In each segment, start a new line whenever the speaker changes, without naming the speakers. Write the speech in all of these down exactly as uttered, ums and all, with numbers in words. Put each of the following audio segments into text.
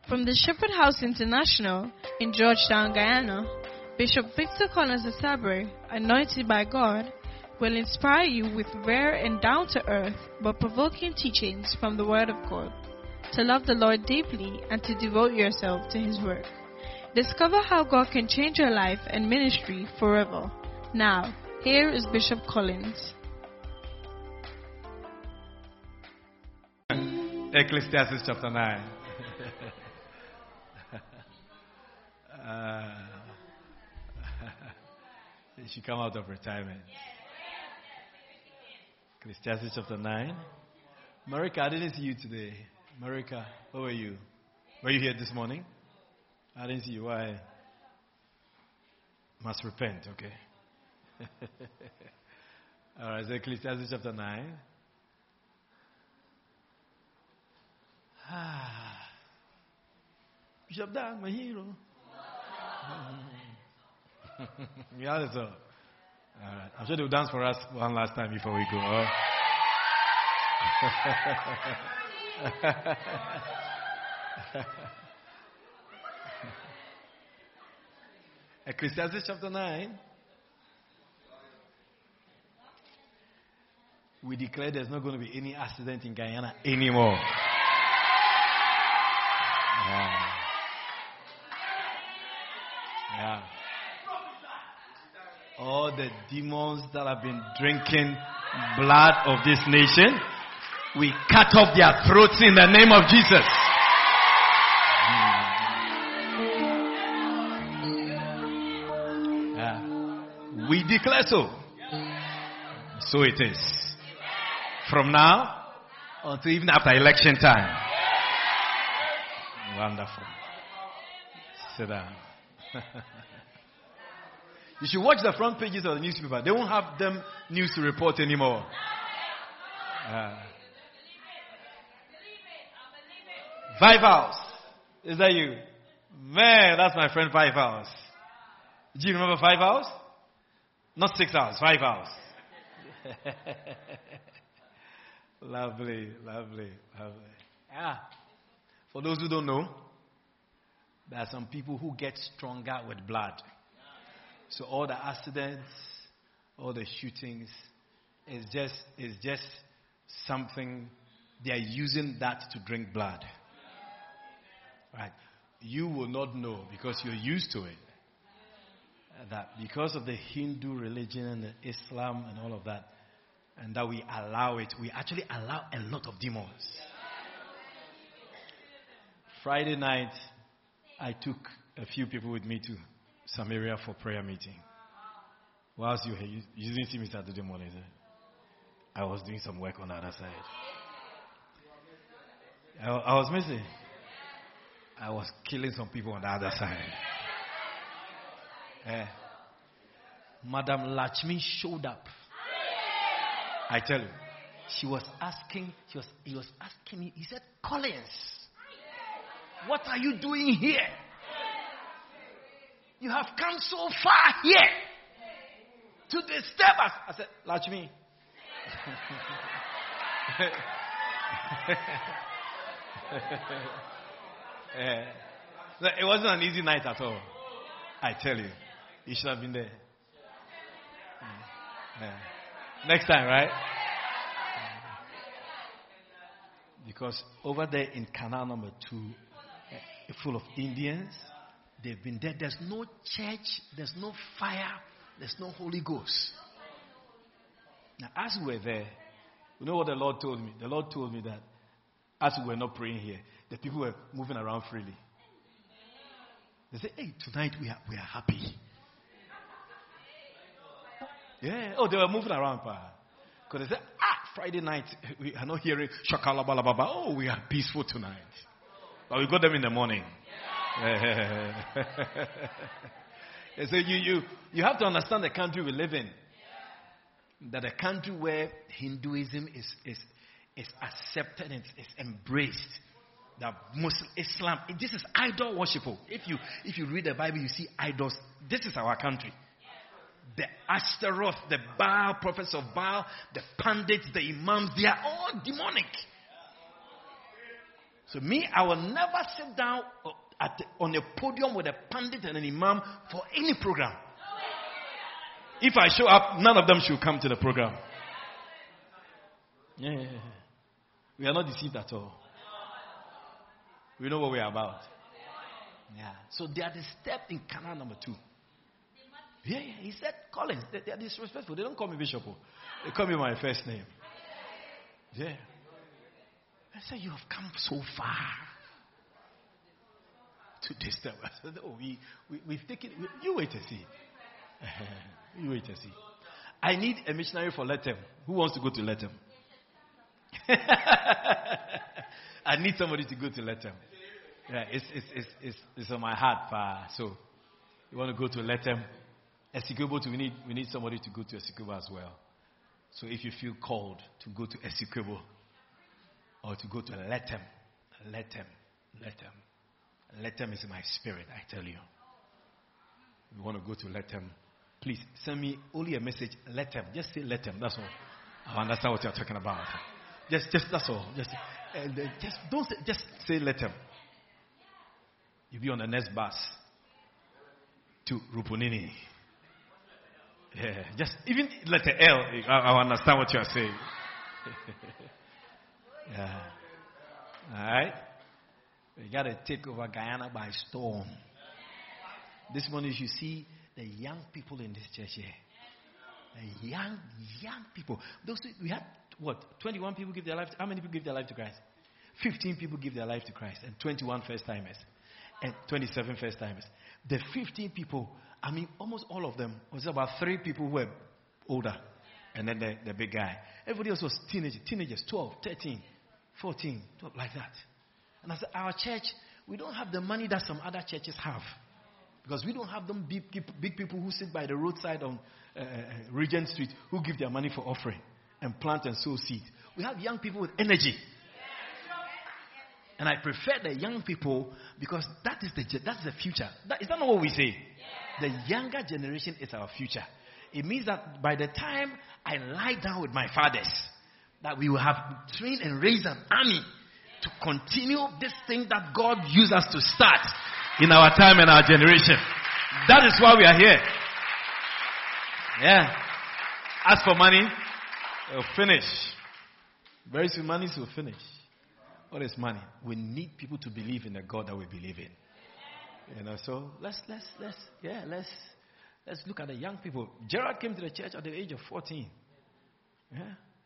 From the Shepherd House International in Georgetown, Guyana, Bishop Victor Collins Asabre, anointed by God, will inspire you with rare and down-to-earth but provoking teachings from the Word of God, to love the Lord deeply and to devote yourself to His work. Discover how God can change your life and ministry forever. Now, here is Bishop Collins.
Ecclesiastes chapter nine. uh, she come out of retirement. Ecclesiastes chapter nine. Marika, I didn't see you today. Marika, where were you? Were you here this morning? I didn't see you. Why? Must repent, okay? All right, so Ecclesiastes chapter nine. Ah. Bishop Dan, my hero. Yeah, that's all. All right. I'm sure they'll dance for us one last time before we go. Oh. Ecclesiastes chapter nine. We declare there's not going to be any accident in Guyana anymore. Yeah. Yeah. All the demons that have been drinking blood of this nation, we cut off their throats in the name of Jesus. Yeah. We declare so. So it is. From now until even after election time. Wonderful. Sit down. You should watch the front pages of the newspaper. They won't have them news to report anymore. Uh, five hours. Is that you? Man, that's my friend Five Hours. Do you remember Five Hours? Not six hours, five hours. Lovely, lovely, lovely. Yeah. For those who don't know, there are some people who get stronger with blood. So all the accidents, all the shootings, is just is just something they are using that to drink blood. Right? You will not know because you're used to it. That because of the Hindu religion and the Islam and all of that, and that we allow it, we actually allow a lot of demons. Friday night, I took a few people with me to Samaria for prayer meeting. Whilst you were here, you didn't see me Saturday morning, sir. I was doing some work on the other side. I, I was missing. I was killing some people on the other side. Eh. Madam Lachmi showed up. I tell you, she was asking, she was, he was asking me, he said, Collins, what are you doing here? You have come so far here to disturb us. I said, Lachmi. uh, it wasn't an easy night at all. I tell you. You should have been there. Uh, uh, next time, right? Because over there in canal number two, uh, full of Indians, they've been there. There's no church, there's no fire, there's no Holy Ghost. Now, as we were there, you know what the Lord told me? The Lord told me that as we were not praying here, the people were moving around freely. They said, hey, tonight we are, we are happy. Yeah. Oh, they were moving around, pa. Because they said, ah, Friday night, we are not hearing shakala bala baba. Oh, we are peaceful tonight. But we got them in the morning. Yeah. So you, you, you have to understand the country we live in. That a country where Hinduism is, is, is accepted and is embraced. That Muslim, Islam, this is idol worshipful. If you, if you read the Bible, you see idols. This is our country. The Ashtaroth, the Baal, prophets of Baal, the Pandits, the Imams, they are all demonic. So me, I will never sit down at the, on a podium with a pundit and an imam for any program. If I show up, none of them should come to the program. Yeah, yeah, yeah. We are not deceived at all. We know what we are about. Yeah. So they are the step in Canal number two. Yeah, yeah. He said, Collins, they, they are disrespectful. They don't call me Bishop. They call me my first name. Yeah. I said, you have come so far to this step. I said, oh, we, we, we've taken, we, you wait and see. You wait and see. I need a missionary for Letem. Who wants to go to Letem? I need somebody to go to Letem. Yeah, it's, it's, it's, it's, it's on my heart. Uh, so, you want to go to Letem? Essequibo, we need, we need somebody to go to Essequibo as well. So, if you feel called to go to Essequibo or to go to Letem, Letem, Letem, Letem is in my spirit, I tell you. If you want to go to Letem, please send me only a message, Letem. Just say Letem, that's all. I understand what you're talking about. Just, just that's all. Just, uh, just don't say, just say Letem. You'll be on the next bus to Rupunini. Yeah, just even letter L. I, I understand what you are saying. Yeah. All right. We got to take over Guyana by storm. This morning you see the young people in this church here. The young, young people. Those we had what? twenty-one people give their life. To, how many people give their life to Christ? fifteen people give their life to Christ, and twenty-one first timers, and twenty-seven first timers. The fifteen people, I mean, almost all of them was about three people who were older, and then the, the big guy. Everybody else was teenagers, teenagers, twelve, thirteen, fourteen, twelve, like that. And I said, our church, we don't have the money that some other churches have. Because we don't have them big, big people who sit by the roadside on uh, Regent Street who give their money for offering and plant and sow seed. We have young people with energy. And I prefer the young people because that is the that's the future. That, is that not what we say? The younger generation is our future. It means that by the time I lie down with my fathers, that we will have trained and raised an army to continue this thing that God used us to start in our time and our generation. That is why we are here. Yeah. As for money, we'll finish. Very soon money will finish. What is money? We need people to believe in the God that we believe in. You know, so let's let's let's yeah, let's let's look at the young people. Gerard came to the church at the age of fourteen. Yeah.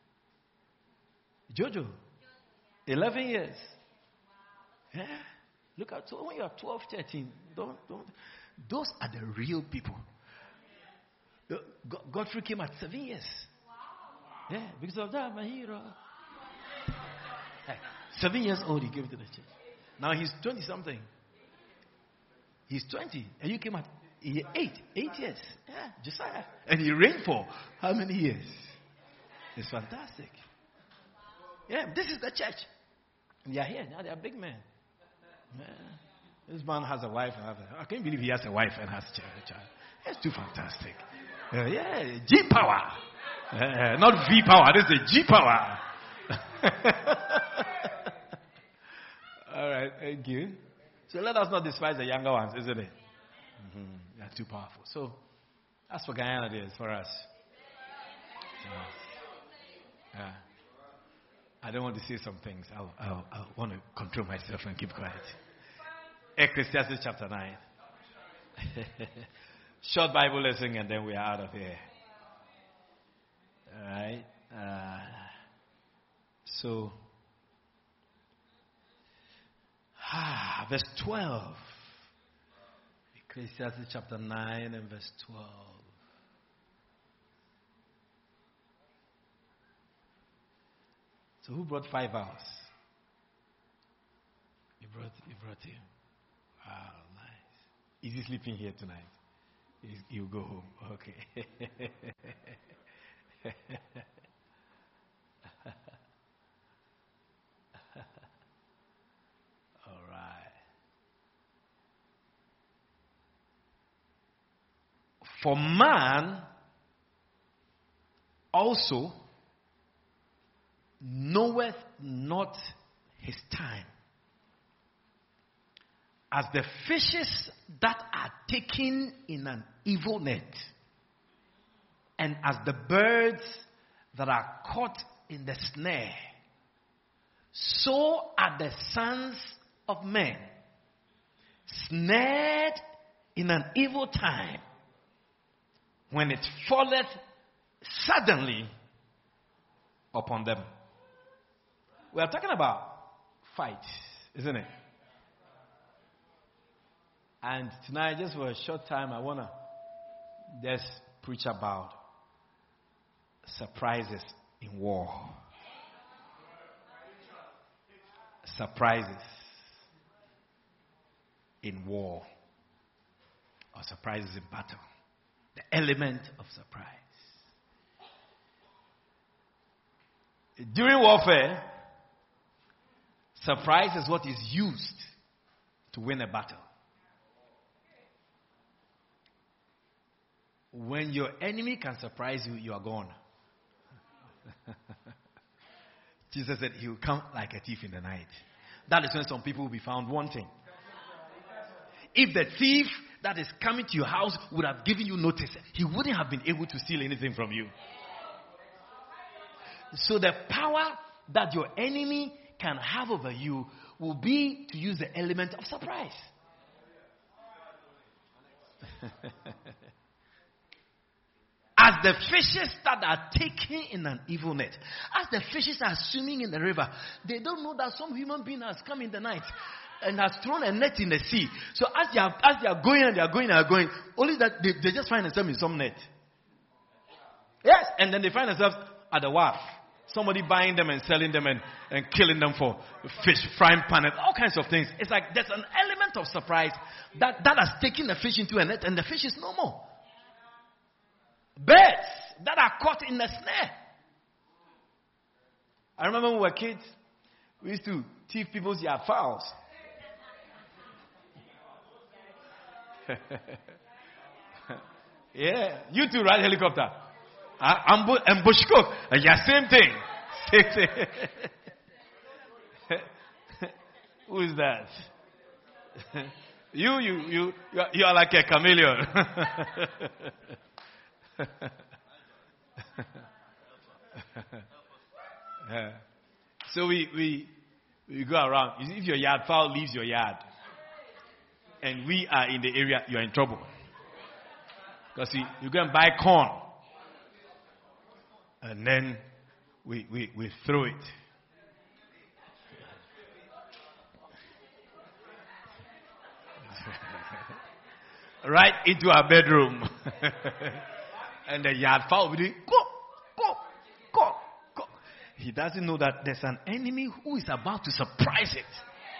Jojo, eleven years. Yeah. Look at so when you are twelve, thirteen, don't don't those are the real people. Godfrey came at seven years. Yeah, because of that, my hero. Seven years old, he came to the church. Now he's twenty something. He's twenty, and you came at eight, eight years. Yeah, Josiah, and he reigned for how many years? It's fantastic. Yeah, this is the church. They are here now. They are big men. Yeah. This man has a wife. And a, I can't believe he has a wife and has a child. It's too fantastic. Uh, yeah, G power, uh, not V power. This is G power. All right, thank you. So let us not despise the younger ones, isn't it? Mm-hmm. They are too powerful. So as for Guyana, it is for us. So, yeah. I don't want to say some things. I'll, I'll, I'll want to control myself and keep quiet. Ecclesiastes chapter nine. Short Bible lesson and then we are out of here. All right. Uh, so, ah, verse twelve. Ecclesiastes chapter nine and verse twelve. So who brought five hours? You brought, you brought him. Wow, nice. Is he sleeping here tonight? He'll go home. Okay. All right. For man also knoweth not his time. As the fishes that are taken in an evil net, and as the birds that are caught in the snare, so are the sons of men snared in an evil time, when it falleth suddenly upon them. We are talking about fight, isn't it? And tonight, just for a short time, I want to just preach about surprises in war. Surprises in war. Or surprises in battle. The element of surprise. During warfare, surprise is what is used to win a battle. When your enemy can surprise you, you are gone. Jesus said he will come like a thief in the night. That is when some people will be found wanting. If the thief that is coming to your house would have given you notice, he wouldn't have been able to steal anything from you. So the power that your enemy can have over you will be to use the element of surprise. As the fishes that are taken in an evil net, as the fishes are swimming in the river, they don't know that some human being has come in the night and has thrown a net in the sea. So as they are, as they are going and they are going and they are going, only that they, they just find themselves in some net. Yes, and then they find themselves at the wharf. Somebody buying them and selling them and, and killing them for fish, frying pan, and all kinds of things. It's like there's an element of surprise that, that has taken the fish into a net and the fish is no more. Birds that are caught in the snare. I remember when we were kids, we used to thief people's yard fowls. Yeah, you too ride helicopter. Uh, ambush, ambush cook. Uh, yeah, same thing. Same thing. Who is that? you, you, you, you are, you are like a chameleon. Yeah. So we, we we go around. If your yard fowl leaves your yard and we are in the area, you are in trouble. Because you, you go and buy corn and then we, we, we throw it. Right into our bedroom. And the yard fowl will be, go, go, go, go. He doesn't know that there's an enemy who is about to surprise it.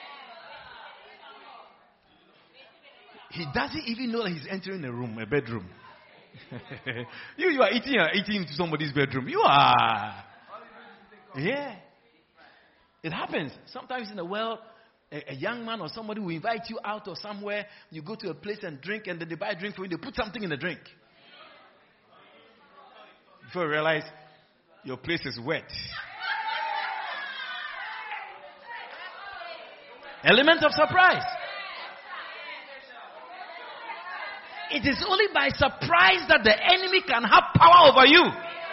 He doesn't even know that he's entering a room, a bedroom. you, you are eating, you are eating into somebody's bedroom. You are. Yeah. It happens. Sometimes in the world, a, a young man or somebody will invite you out or somewhere. You go to a place and drink, and then they buy a drink for you. They put something in the drink. Before you realize your place is wet. Element of surprise. It is only by surprise that the enemy can have power over you.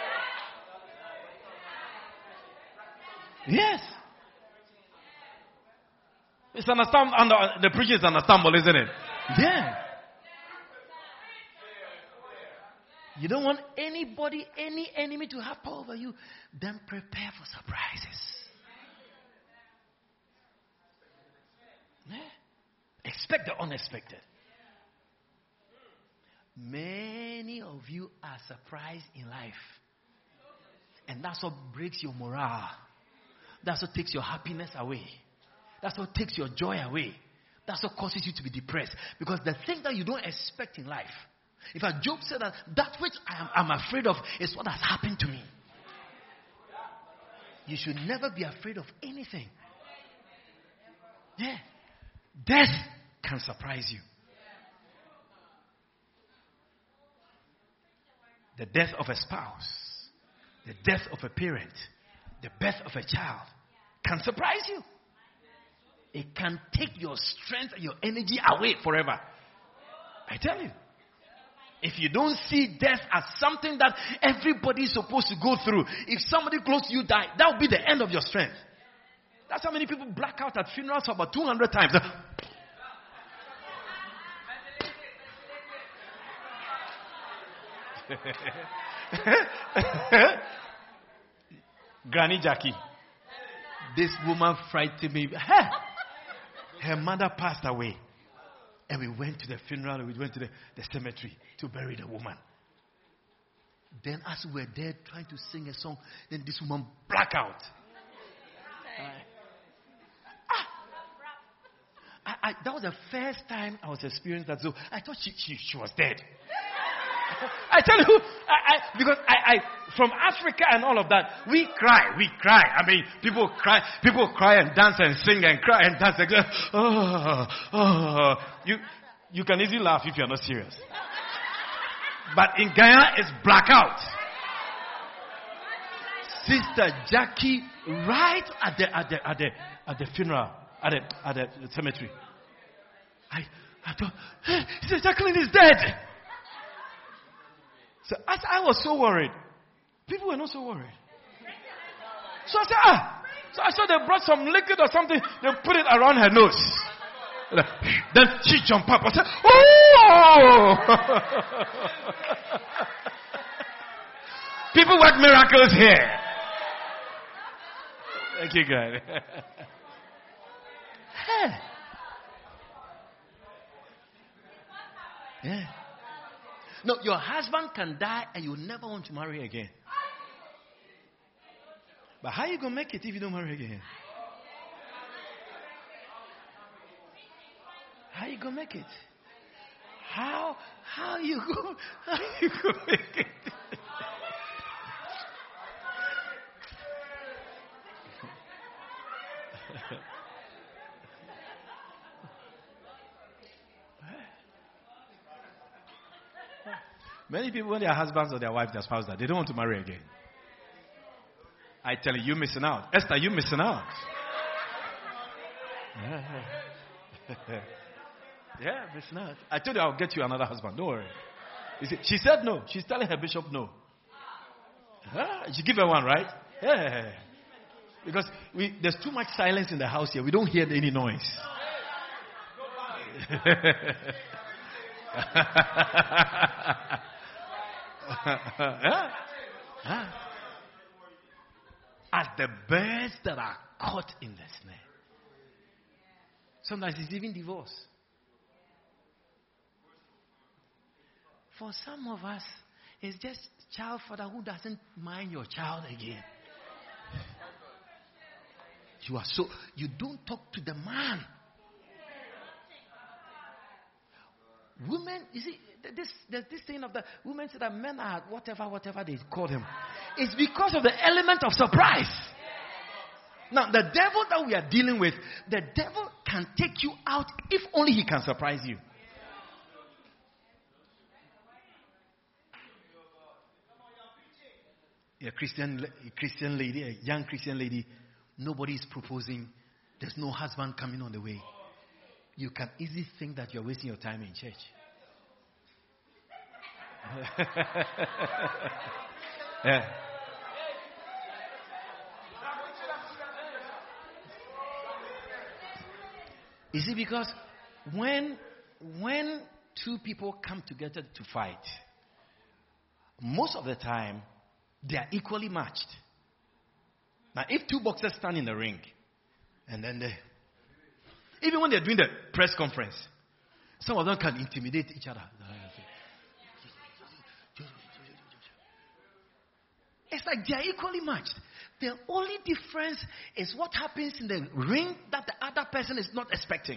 Yes. It's an ensemble, the preaching is an ensemble, isn't it? Yeah. You don't want anybody, any enemy to have power over you. Then prepare for surprises. Yeah. Expect the unexpected. Many of you are surprised in life. And that's what breaks your morale. That's what takes your happiness away. That's what takes your joy away. That's what causes you to be depressed. Because the thing that you don't expect in life, in fact, Job said that that which I am I'm afraid of is what has happened to me. You should never be afraid of anything. Yeah. Death can surprise you. The death of a spouse, the death of a parent, the birth of a child can surprise you. It can take your strength and your energy away forever. I tell you. If you don't see death as something that everybody is supposed to go through, if somebody close to you die, that will be the end of your strength. That's how many people black out at funerals for about two hundred times. Granny Jackie. This woman frightened me. Her, her mother passed away. And we went to the funeral and we went to the, the cemetery to bury the woman. Then as we were there trying to sing a song, then this woman black out. Uh, ah, I, I, that was the first time I was experiencing that. So I thought she, she, she was dead. I tell you, I, I, because I, I, from Africa and all of that, we cry, we cry. I mean, people cry, people cry and dance and sing and cry and dance. And, oh, oh. You, you can easily laugh if you're not serious. But in Guyana, it's blackout. Sister Jackie, right at the at the at the at the funeral, at the at the cemetery. I I thought, hey, Sister Jacqueline is dead. So as I was so worried, people were not so worried. So I said, ah. So I saw they brought some liquid or something. They put it around her nose. Then she jumped up. I said, oh! People work miracles here. Thank you, God. Hey. Yeah. No, your husband can die and you never want to marry again. But how are you going to make it if you don't marry again? How are you going to make it? How, how you go, how you going to make it? Many people, when their husbands or their wives, their spouse, that they don't want to marry again. I tell you, you're missing out. Esther, you're missing out. Yeah, missing out. I told you I'll get you another husband. Don't worry. You see, she said no. She's telling her bishop no. Ah, she give her one, right? Yeah. Because we, there's too much silence in the house here. We don't hear any noise. Yeah. Huh? As the birds that are caught in the snare. Sometimes it's even divorce. For some of us, it's just child father who doesn't mind your child again. You are so, you don't talk to the man. Women, you see, this, there's this thing of the women say that men are whatever, whatever they call him. It's because of the element of surprise. Now, the devil that we are dealing with, the devil can take you out if only he can surprise you. A Christian, a Christian lady, a young Christian lady, nobody is proposing. There's no husband coming on the way. You can easily think that you're wasting your time in church. Yeah. You see, because when when two people come together to fight, most of the time they are equally matched. Now, if two boxers stand in the ring, and then they, even when they're doing the press conference, some of them can intimidate each other. It's like they are equally matched. The only difference is what happens in the ring that the other person is not expecting.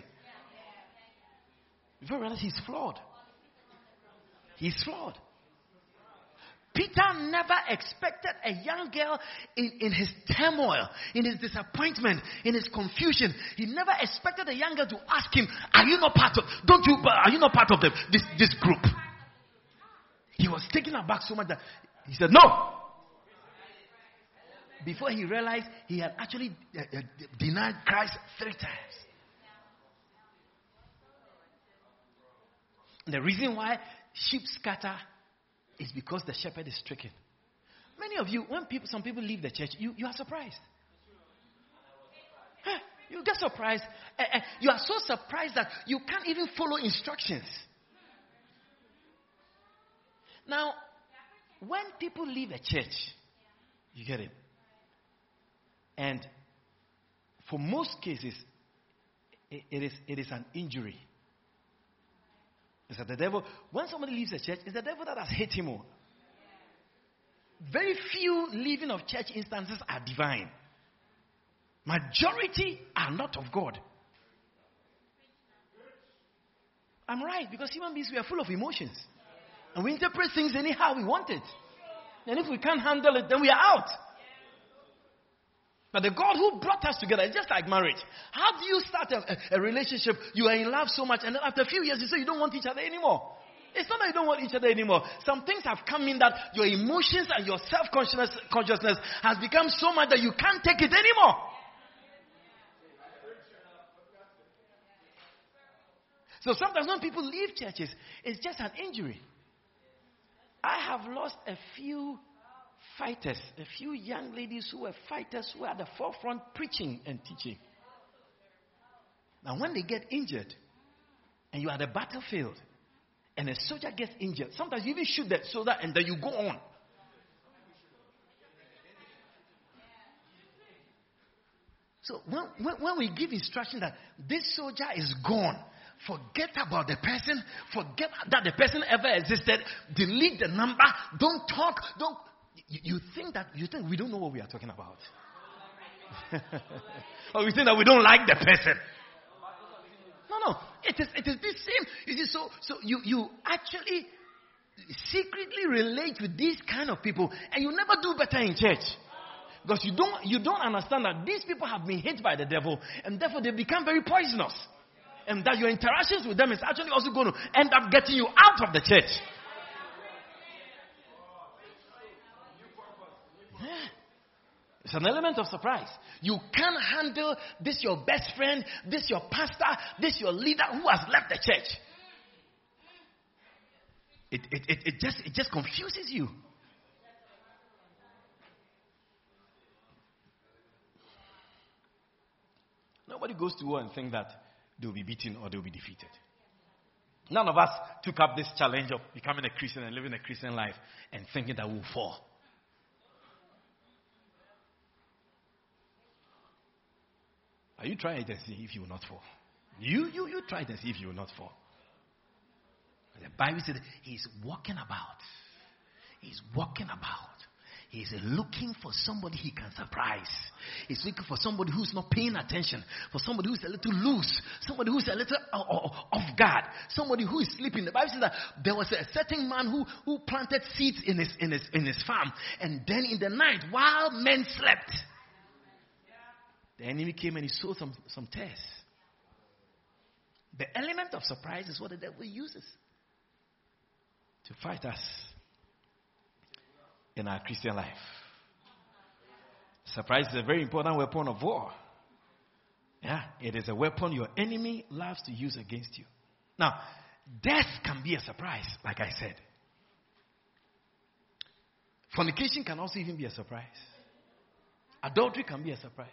You realize he's flawed. He's flawed. Peter never expected a young girl in, in his turmoil, in his disappointment, in his confusion. He never expected a young girl to ask him, "Are you not part of? Don't you? Are you not part of the, this this group?" He was taken aback so much that he said, "No." Before he realized he had actually uh, uh, denied Christ three times. The reason why sheep scatter is because the shepherd is stricken. Many of you, when people, some people leave the church, you, you are surprised. Huh, you get surprised. Uh, uh, you are so surprised that you can't even follow instructions. Now, when people leave a church, you get it. And for most cases, it, it is it is an injury. It's that the devil, when somebody leaves a church, it's the devil that has hit him. All. Very few leaving of church instances are divine. Majority are not of God. I'm right, because human beings, we are full of emotions. And we interpret things anyhow we want it. And if we can't handle it, then we are out. But the God who brought us together, it's just like marriage. How do you start a, a relationship? You are in love so much, and then after a few years, you say you don't want each other anymore. It's not that you don't want each other anymore. Some things have come in that your emotions and your self-consciousness consciousness has become so much that you can't take it anymore. So sometimes when people leave churches, it's just an injury. I have lost a few fighters, a few young ladies who were fighters who were at the forefront preaching and teaching. Now when they get injured and you are at the battlefield and a soldier gets injured, sometimes you even shoot that soldier and then you go on. So when, when, when we give instruction that this soldier is gone, forget about the person, forget that the person ever existed, delete the number, don't talk, don't. You, you think that you think we don't know what we are talking about. Or we think that we don't like the person. No, no. It is it is the same. It is so so you, you actually secretly relate with these kind of people and you never do better in church. Because you don't you don't understand that these people have been hit by the devil and therefore they become very poisonous. And that your interactions with them is actually also going to end up getting you out of the church. Yeah. It's an element of surprise. You can't handle this your best friend, this your pastor, this your leader who has left the church. It, it, it, it, just, it just confuses you. Nobody goes to war and think that they'll be beaten or they'll be defeated. None of us took up this challenge of becoming a Christian and living a Christian life and thinking that we'll fall. Are you trying it and see if you will not fall? You, you, you try it and see if you will not fall. The Bible said he's walking about. He's walking about. He's looking for somebody he can surprise. He's looking for somebody who's not paying attention. For somebody who's a little loose. Somebody who's a little off guard. Somebody who is sleeping. The Bible says that there was a certain man who, who planted seeds in his, in, his, in his farm. And then in the night, while men slept, the enemy came and he sowed some, some tares. The element of surprise is what the devil uses to fight us in our Christian life. Surprise is a very important weapon of war. Yeah, it is a weapon your enemy loves to use against you. Now, death can be a surprise, like I said. Fornication can also even be a surprise. Adultery can be a surprise.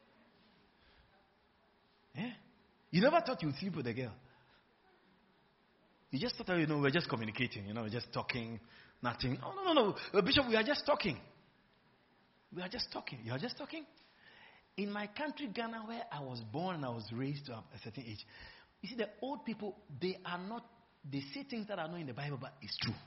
Yeah? You never thought you would sleep with a girl. You just thought, you know, we're just communicating, you know, we're just talking, nothing. Oh, no, no, no. Bishop, we are just talking. We are just talking. You are just talking. In my country, Ghana, where I was born and I was raised to a certain age, you see, the old people, they are not, they say things that are not in the Bible, but it's true.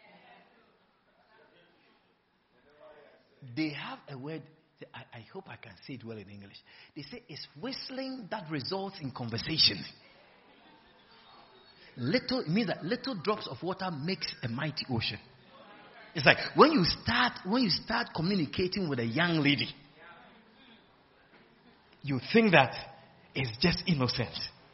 They have a word, I, I hope I can say it well in English. They say it's whistling that results in conversation. Little, it means that little drops of water makes a mighty ocean. It's like when you start, when you start communicating with a young lady, you think that it's just innocent.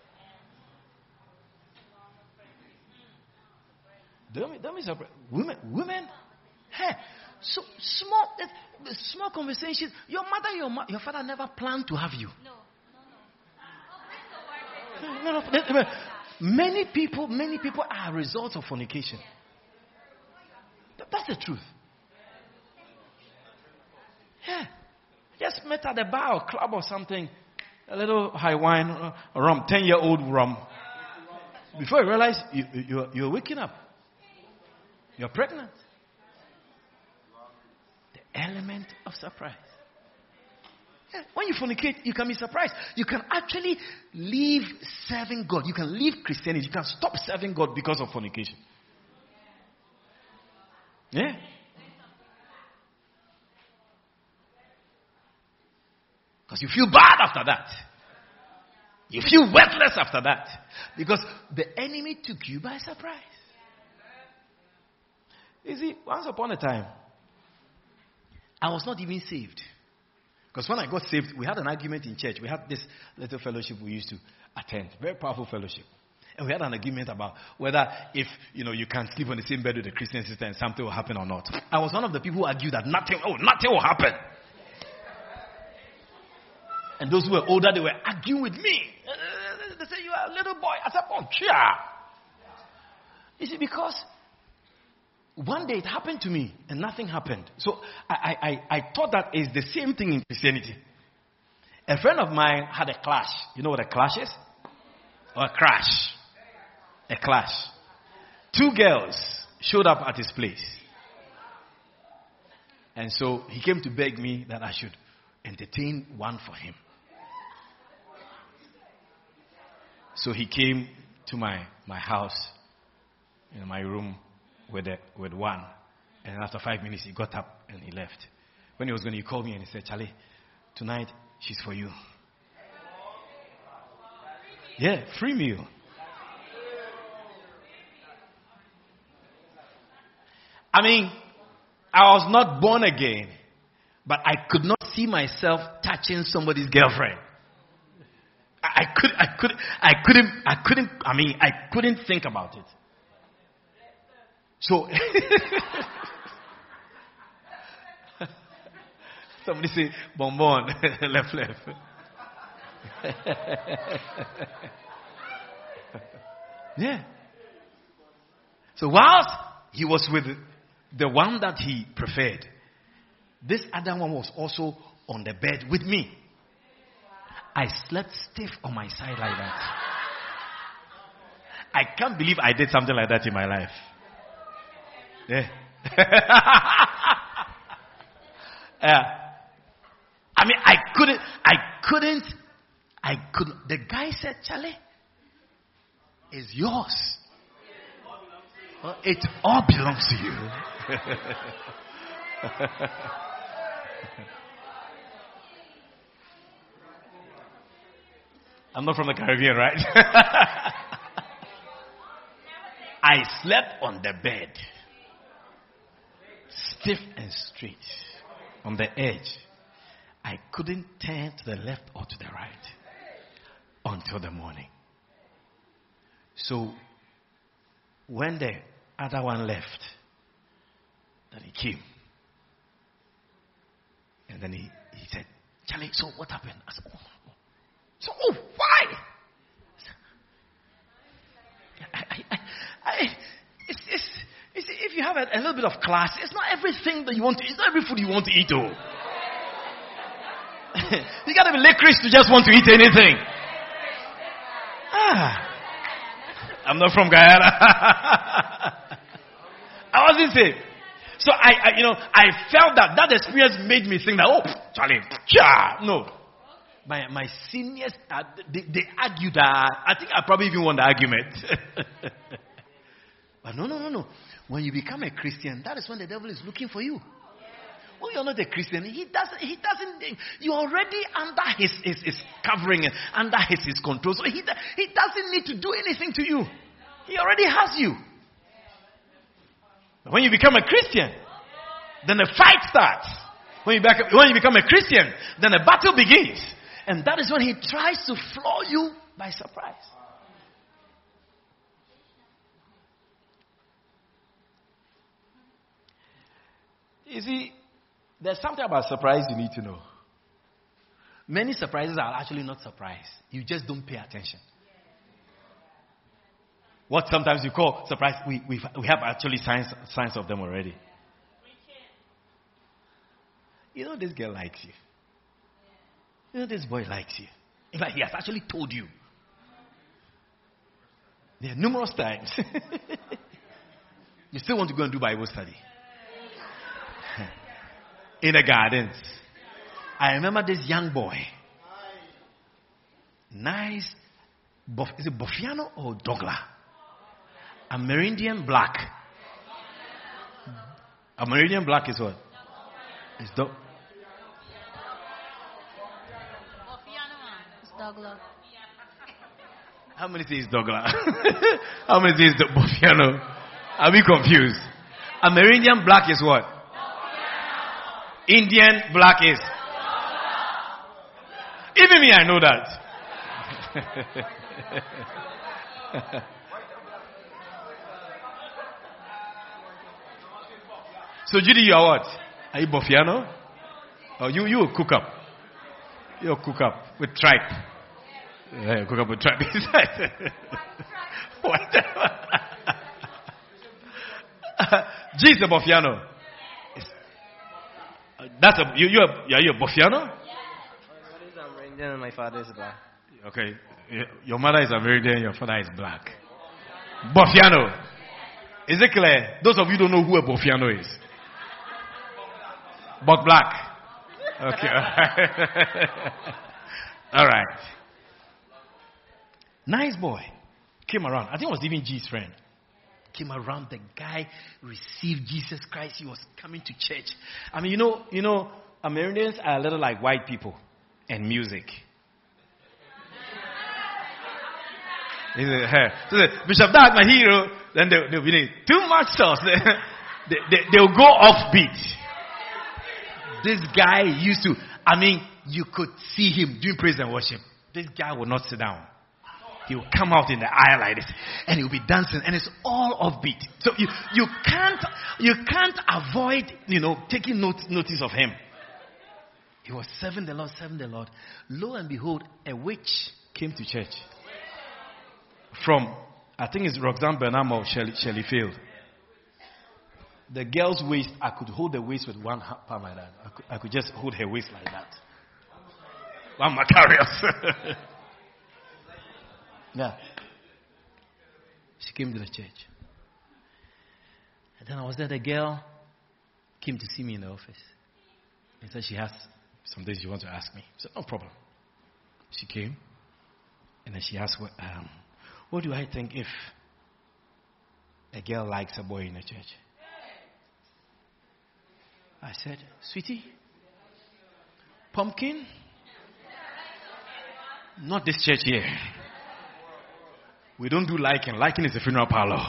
Don't, don't be surprised. Women, women, hey, so small, small conversations. Your mother, your your father never planned to have you.
No, no, no.
No, no, no, Many people, many people are a result of fornication. That's the truth. Yeah. Just met at a bar or club or something. A little high wine, uh, rum, ten-year-old rum. Before you realize, you, you, you're waking up. You're pregnant. The element of surprise. Yeah. When you fornicate, you can be surprised. You can actually leave serving God. You can leave Christianity. You can stop serving God because of fornication. Yeah. Because you feel bad after that. You feel worthless after that. Because the enemy took you by surprise. You see, once upon a time, I was not even saved. Because when I got saved, we had an argument in church. We had this little fellowship we used to attend. Very powerful fellowship. And we had an argument about whether if, you know, you can sleep on the same bed with a Christian sister and something will happen or not. I was one of the people who argued that nothing, oh, nothing will happen. And those who were older, they were arguing with me. They say, you are a little boy. I said, oh, chia. You see, because one day it happened to me and nothing happened. So I, I, I thought that is the same thing in Christianity. A friend of mine had a clash. You know what a clash is? Or a crash. A clash. Two girls showed up at his place. And so he came to beg me that I should entertain one for him. So he came to my, my house, in my room, with a, with one. And after five minutes, he got up and he left. When he was going, he called me and he said, Charlie, tonight she's for you. Yeah, free meal. I mean, I was not born again, but I could not see myself touching somebody's girlfriend. I, I could, I could, I couldn't, I couldn't. I mean, I couldn't think about it. So, somebody say, bonbon, left, left. Yeah. So whilst he was with the one that he preferred, this other one was also on the bed with me. I slept stiff on my side like that. I can't believe I did something like that in my life. Yeah. Yeah. I mean, I couldn't, I couldn't, I couldn't. The guy said, Charlie, it's yours. Well, it all belongs to you. I'm not from the Caribbean, right? I slept on the bed, stiff and straight, on the edge. I couldn't turn to the left or to the right until the morning. So, when the other one left, then he came. And then he, he said, Charlie, so what happened? I said, oh. So, oh, why? I, I, I, I, it's, it's, it's, if you have a, a little bit of class, it's not everything that you want to eat. It's not every food you want to eat, oh. You got to be licorice to just want to eat anything. Ah. I'm not from Guyana. I wasn't saved. So I, I, you know, I felt that that experience made me think that, oh, Charlie, cha, no. My my seniors, uh, they, they argued that. I think I probably even won the argument. But no, no, no, no. When you become a Christian, that is when the devil is looking for you. Well, you're not a Christian. He doesn't. He doesn't. You're already under his, his, his covering, under his, his control. So he he doesn't need to do anything to you. He already has you. But when you become a Christian, then the fight starts. When you, back, when you become a Christian, then the battle begins. And that is when he tries to floor you by surprise. You see, there's something about surprise you need to know. Many surprises are actually not surprise. You just don't pay attention. What sometimes you call surprise, we, we, we have actually signs, signs of them already. You know this girl likes you. You know this boy likes you. In fact, he has actually told you. There are numerous times. You still want to go and do Bible study. In the gardens. I remember this young boy. Nice. Is it Bofiano or Dogla? Amerindian black. Amerindian black is what? It's dog.
It's Dogla.
How many say it's Dogla? How many say it's the Bofiano? Are we confused? Amerindian black is what? Indian black is. Even me, I know that. So Judy, you are what? Are you Bofiano? Or you you cook up? You cook up with tripe. Yeah, cook up with tripe. Whatever. G is a Bofiano. That's a you you are, are you a Bofiano?
My mother is Amerindian and my father is black.
Okay, your mother is Amerindian, your father is black. Bofiano. Is it clear? Those of you don't know who a Bofiano is. But black. Okay. All right. Nice boy. Came around. I think it was even G's friend. Came around. The guy received Jesus Christ. He was coming to church. I mean, you know, you know, Americans are a little like white people and music. So the Bishop Dag, my hero, then they, they'll be too much sauce. They, they, they'll go off beat. This guy used to, I mean, you could see him doing praise and worship. This guy will not sit down. He will come out in the aisle like this, and he'll be dancing, and it's all off beat. So you, you can't you can't avoid, you know, taking note, notice of him. He was serving the Lord, serving the Lord. Lo and behold, a witch came to church. From, I think it's Roxanne Bernam of Shelley, Shelley Field. The girl's waist, I could hold the waist with one palm like that. I could, I could just hold her waist like that. One Macarius. Yeah. She came to the church. And then I was there. The girl came to see me in the office. And said she has some things she wants to ask me. I said, no problem. She came. And then she asked, what, um, what do I think if a girl likes a boy in the church? I said, sweetie, pumpkin, not this church here. We don't do liking. Liking is a funeral parlor.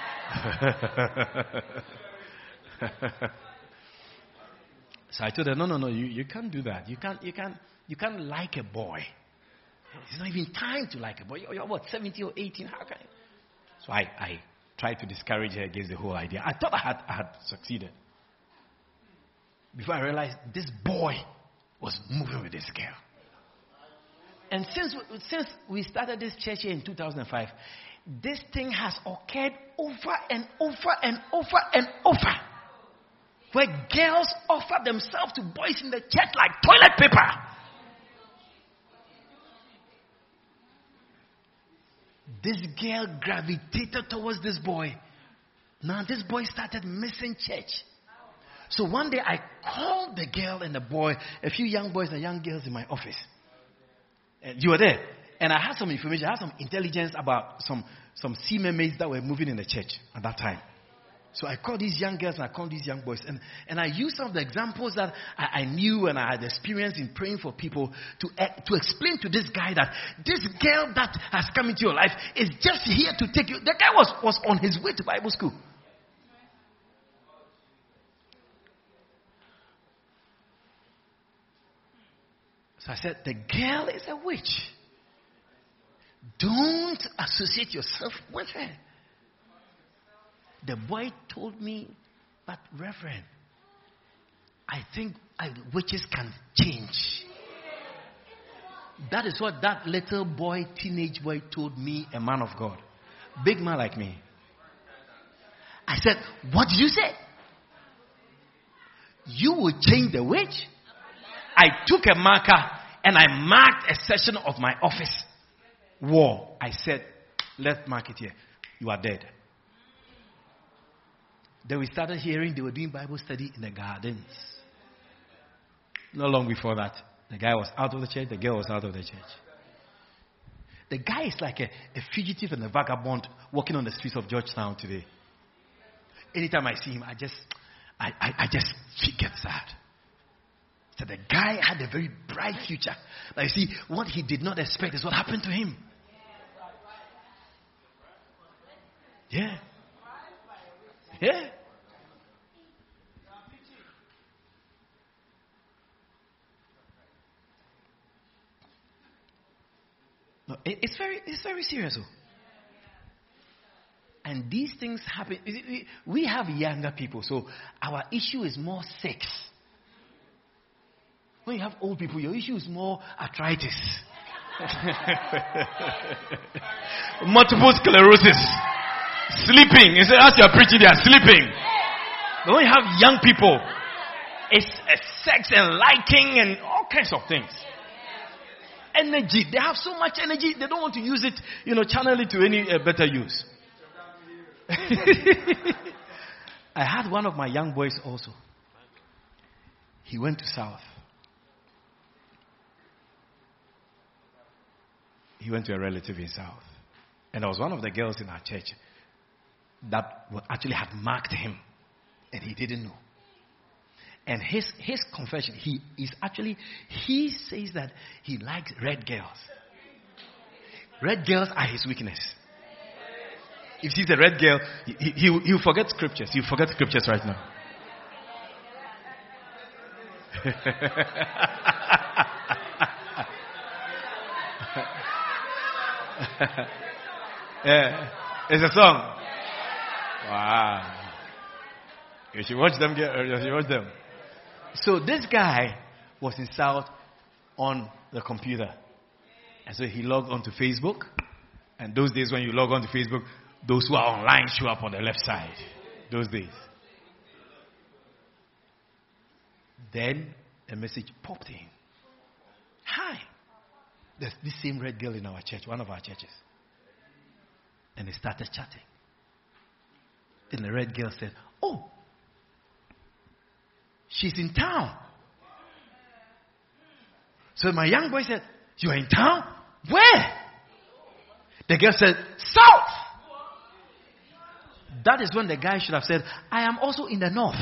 So I told her, no, no, no, you, you can't do that. You can't, you can't, you can't like a boy. It's not even time to like a boy. You're, you're what, seventeen or eighteen? How can you? So I, I tried to discourage her against the whole idea. I thought I had, I had succeeded. Before I realized this boy was moving with this girl. And since, since we started this church here in two thousand five, this thing has occurred over and over and over and over. Where girls offer themselves to boys in the church like toilet paper. This girl gravitated towards this boy. Now this boy started missing church. So one day I called the girl and the boy, a few young boys and young girls in my office. And you were there. And I had some information, I had some intelligence about some, some seamen mates that were moving in the church at that time. So I called these young girls and I called these young boys. And, and I used some of the examples that I, I knew and I had experience in praying for people to, uh, to explain to this guy that this girl that has come into your life is just here to take you. The guy was, was on his way to Bible school. So I said, the girl is a witch. Don't associate yourself with her. The boy told me, but Reverend, I think I, witches can change. That is what that little boy, teenage boy told me, a man of God. Big man like me. I said, what did you say? You will change the wage? I took a marker and I marked a section of my office wall. I said, let's mark it here. You are dead. Then we started hearing they were doing Bible study in the gardens. Not long before that, the guy was out of the church, the girl was out of the church. The guy is like a, a fugitive and a vagabond walking on the streets of Georgetown today. Anytime I see him, I just, I, I, I just get sad. So the guy had a very bright future. But you see, what he did not expect is what happened to him. Yeah. Yeah. No, it, it's very, it's very serious. Oh. And these things happen. We have younger people, so our issue is more sex. When you have old people, your issue is more arthritis. Multiple sclerosis. Sleeping. You say, as you're preaching, they are sleeping. But when you have young people, it's uh, sex and liking and all kinds of things. Energy. They have so much energy, they don't want to use it, you know, channel it to any uh, better use. I had one of my young boys also. He went to South. He went to a relative in South. And there was one of the girls in our church that actually had marked him. And he didn't know. And his, his confession, he is actually, he says that he likes red girls. Red girls are his weakness. If he's a red girl, he, he, he'll, he'll forget scriptures. He'll forget scriptures right now. Yeah. It's a song. Wow. You should watch them. You should watch them. So this guy was in South on the computer. And so he logged onto Facebook. And those days when you log on to Facebook, those who are online show up on the left side. Those days. Then a message popped in. Hi. There's this same red girl in our church, one of our churches. And they started chatting. Then the red girl said, oh, she's in town. So my young boy said, you are in town? Where? The girl said, South. That is when the guy should have said, I am also in the north.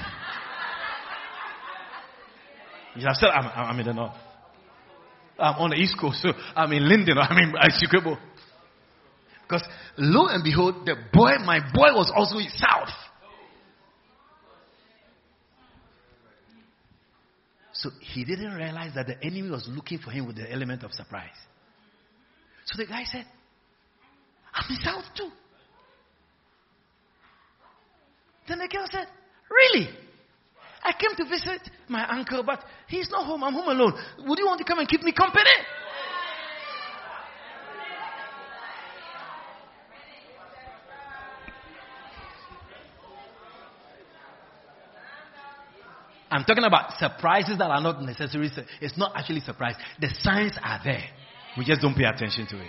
He should have said, I'm, I'm in the north. I'm on the East Coast, so I'm in Linden, I'm in Chicago. Because lo and behold, the boy, my boy was also in South. So he didn't realize that the enemy was looking for him with the element of surprise. So the guy said, I'm in South too. Then the girl said, really? I came to visit my uncle, but he's not home. I'm home alone. Would you want to come and keep me company? I'm talking about surprises that are not necessary. It's not actually surprise. The signs are there. We just don't pay attention to it.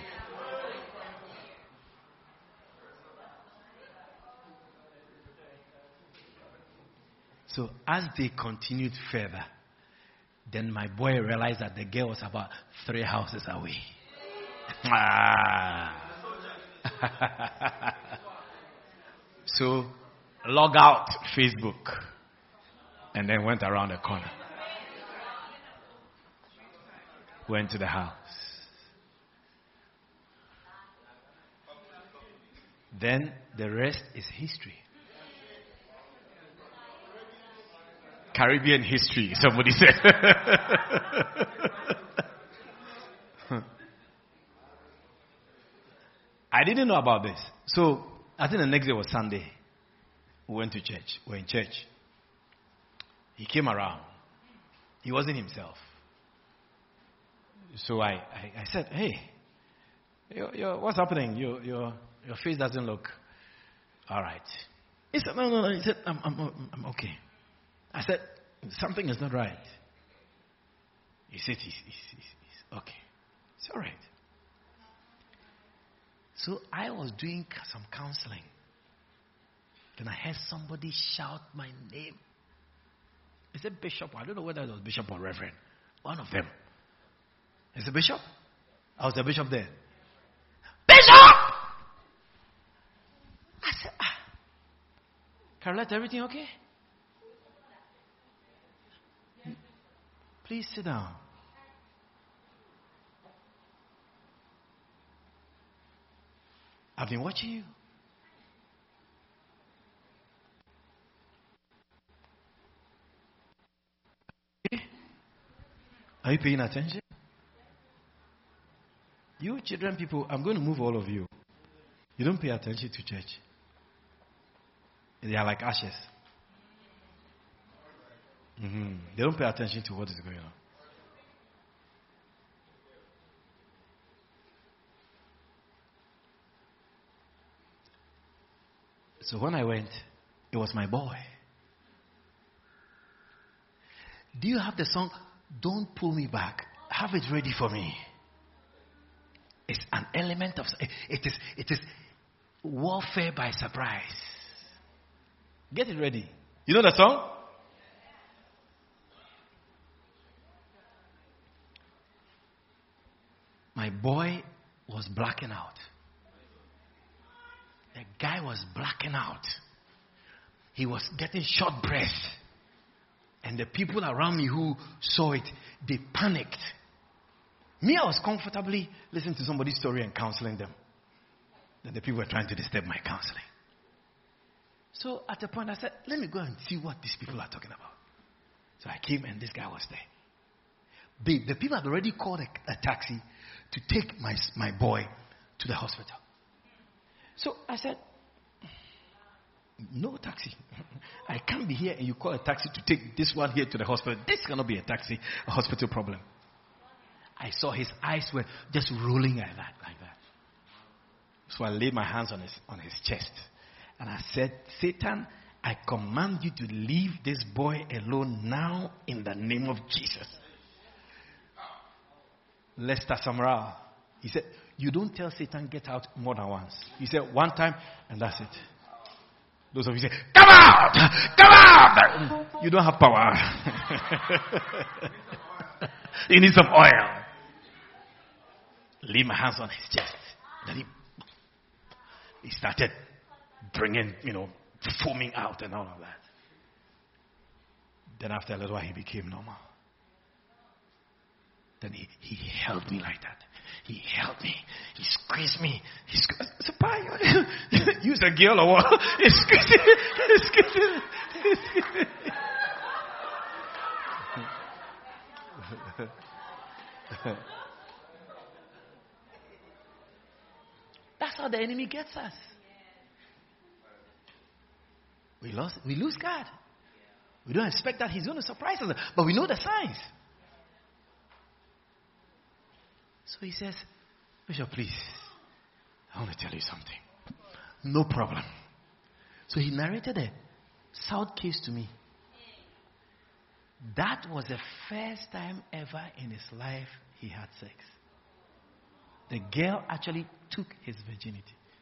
So as they continued further, then my boy realized that the girl was about three houses away. So log out Facebook and then went around the corner. Went to the house. Then the rest is history. Caribbean history, somebody said. I didn't know about this. So, I think the next day was Sunday. We went to church. We were in church. He came around. He wasn't himself. So I, I, I said, hey, you're, you're, what's happening? You're, you're, Your face doesn't look all right. He said, no, no, no. He said, I'm, I'm, I'm okay. I said, something is not right. He said, he's, he's, he's, he's okay. It's all right. So I was doing some counseling. Then I heard somebody shout my name. He said, Bishop. I don't know whether it was Bishop or Reverend. One of them. He said, Bishop? I was the bishop there. Bishop! I said, ah. Carolette, everything okay? Please sit down. I've been watching you. Are you paying attention? You children people, I'm going to move all of you. You don't pay attention to church. They are like ashes. Mm-hmm. They don't pay attention to what is going on. So when I went, it was my boy. Do you have the song, Don't Pull Me Back? Have it ready for me. It's an element of, it is, it is warfare by surprise. Get it ready. You know the song? My boy was blacking out. The guy was blacking out. He was getting short breath. And the people around me who saw it, they panicked. Me, I was comfortably listening to somebody's story and counseling them. Then the people were trying to disturb my counseling. So at a point I said, let me go and see what these people are talking about. So I came and this guy was there. The, the people had already called a, a taxi to take my, my boy to the hospital. So I said, no taxi. I can't be here and you call a taxi to take this one here to the hospital. This cannot be a taxi, a hospital problem. I saw his eyes were just rolling like that, like that. So I laid my hands on his, on his chest. And I said, Satan, I command you to leave this boy alone now in the name of Jesus. Lester Samaral, he said, you don't tell Satan get out more than once. He said one time and that's it. Those of you say, come out! Come out! You don't have power. You need some oil. Lay my hands on his chest. Then he, he started bringing, you know, foaming out and all of that. Then after a little while, he became normal. Then he, he held me like that. He held me. He squeezed me. He squeezed. I said, "Why? You's a girl or what?" He squeezed me. He squeezed me. He squeezed me. That's how the enemy gets us. We lost. We lose God. We don't expect that he's going to surprise us, but we know the signs. So he says, Bishop, please, I want to tell you something. No problem. So he narrated a South case to me. That was the first time ever in his life he had sex. The girl actually took his virginity.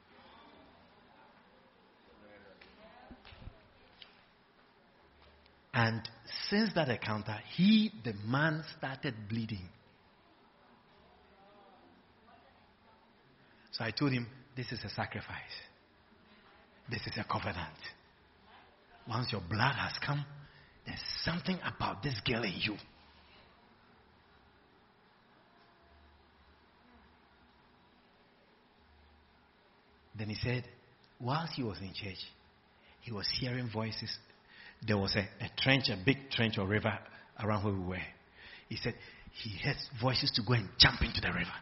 And since that encounter, he, the man, started bleeding. So I told him, this is a sacrifice. This is a covenant. Once your blood has come, there's something about this girl in you. Then he said, whilst he was in church, he was hearing voices. There was a, a trench, a big trench or river around where we were. He said he heard voices to go and jump into the river.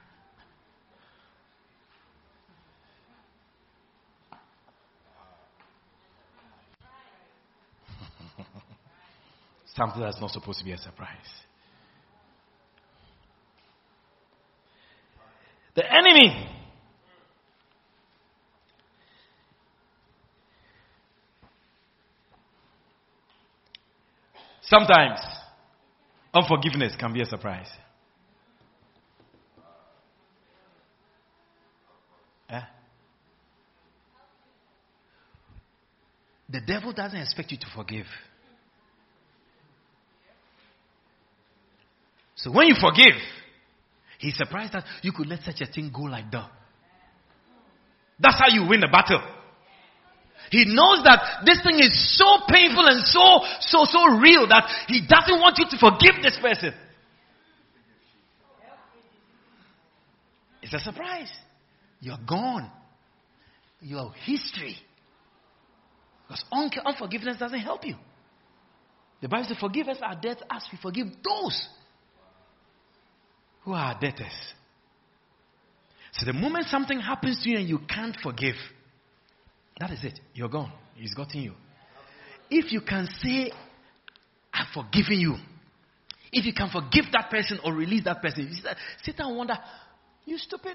Something that's not supposed to be a surprise. The enemy Sometimes unforgiveness can be a surprise. Eh? The devil doesn't expect you to forgive. So when you forgive, he's surprised that you could let such a thing go like that. That's how you win the battle. He knows that this thing is so painful and so, so, so real that he doesn't want you to forgive this person. It's a surprise. You're gone. You're history. Because un- unforgiveness doesn't help you. The Bible says, forgive us our debts as we forgive those who are our debtors. So the moment something happens to you and you can't forgive, that is it. You're gone. He's gotten you. If you can say, I've forgiven you. If you can forgive that person or release that person, you sit down and wonder, you stupid.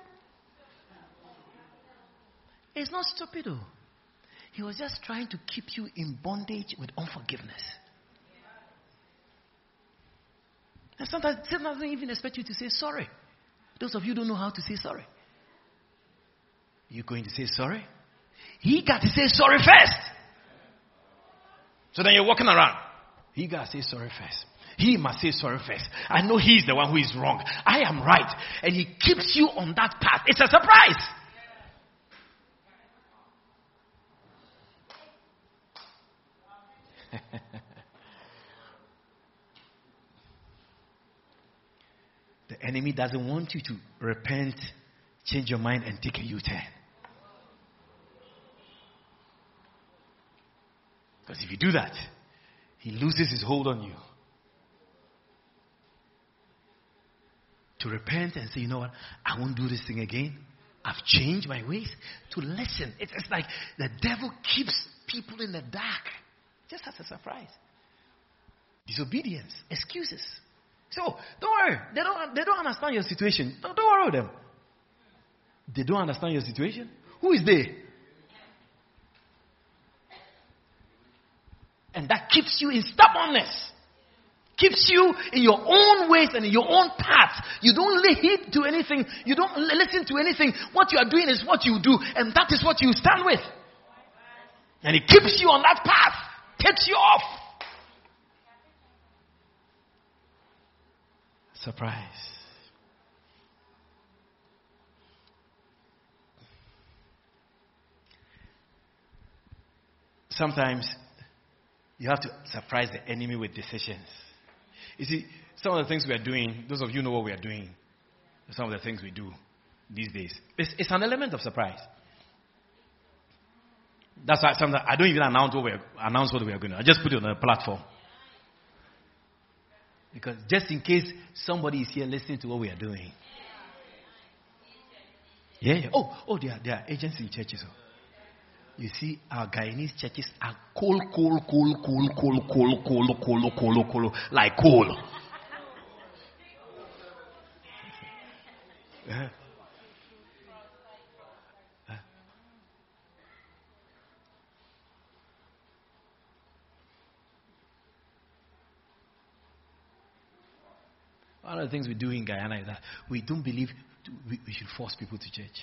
It's not stupid though. He was just trying to keep you in bondage with unforgiveness. And sometimes Satan doesn't even expect you to say sorry. Those of you who don't know how to say sorry. You're going to say sorry? He got to say sorry first. So then you're walking around. He got to say sorry first. He must say sorry first. I know he's the one who is wrong. I am right. And he keeps you on that path. It's a surprise. The enemy doesn't want you to repent, change your mind, and take a U-turn. Because if you do that, he loses his hold on you. To repent and say, you know what, I won't do this thing again. I've changed my ways. To listen. It's, it's like the devil keeps people in the dark. Just as a surprise. Disobedience. Excuses. So, don't worry. They don't, they don't understand your situation. Don't, don't worry about them. They don't understand your situation. Who is they? And that keeps you in stubbornness. Keeps you in your own ways and in your own paths. You don't lay heed to anything. You don't listen to anything. What you are doing is what you do. And that is what you stand with. And it keeps you on that path. Takes you off. Surprise. Sometimes you have to surprise the enemy with decisions. You see, some of the things we are doing, those of you know what we are doing, some of the things we do these days, it's, it's an element of surprise. That's why sometimes I don't even announce what we are, announce what we are going to do. I just put it on a platform. Because just in case somebody is here listening to what we are doing. Yeah, yeah. Oh, oh, there are, there are agents in churches. Oh. You see, our Guyanese churches are coal, coal, coal, coal, coal, coal, coal, coal, coal, coal, like coal. Uh-huh. One of the things we do in Guyana is that we don't believe to, we, we should force people to church.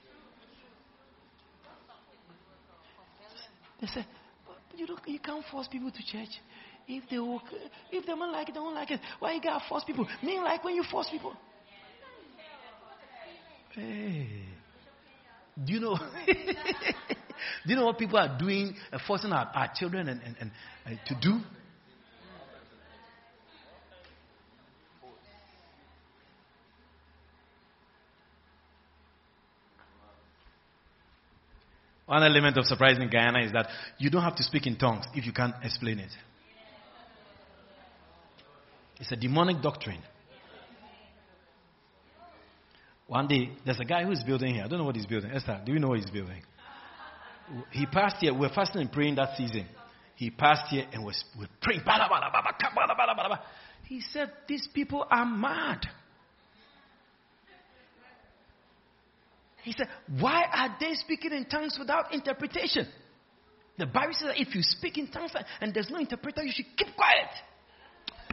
They say, but you, don't, you can't force people to church. If they will, if they don't like it, they don't like it. Why you gotta force people? Mean like when you force people. Hey, do you know? Do you know what people are doing, uh, forcing our, our children and, and, and uh, to do? One element of surprise in Guyana is that you don't have to speak in tongues if you can't explain it. It's a demonic doctrine. One day, there's a guy who's building here. I don't know what he's building. Esther, do you know what he's building? He passed here. We were fasting and praying that season. He passed here and was we're praying. He said, these people are mad. He said, why are they speaking in tongues without interpretation? The Bible says that if you speak in tongues and there's no interpreter, you should keep quiet.